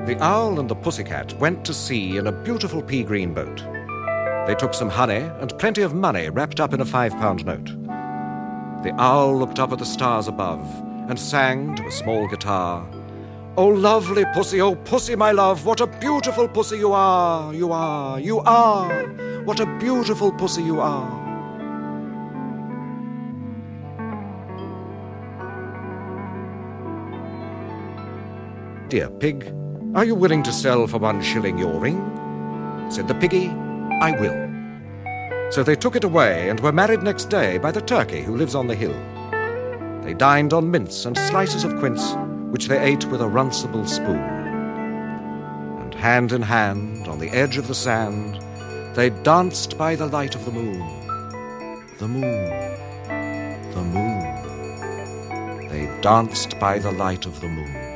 The owl and the pussycat went to sea in a beautiful pea-green boat. They took some honey and plenty of money wrapped up in a 5-pound note. The owl looked up at the stars above and sang to a small guitar, "Oh, lovely pussy, oh, pussy, my love, what a beautiful pussy you are, you are, you are, what a beautiful pussy you are." "Dear pig, are you willing to sell for 1 shilling your ring?" Said the piggy, "I will." So they took it away and were married next day by the turkey who lives on the hill. They dined on mince and slices of quince, which they ate with a runcible spoon. And hand in hand, on the edge of the sand, they danced by the light of the moon. The moon, the moon. They danced by the light of the moon.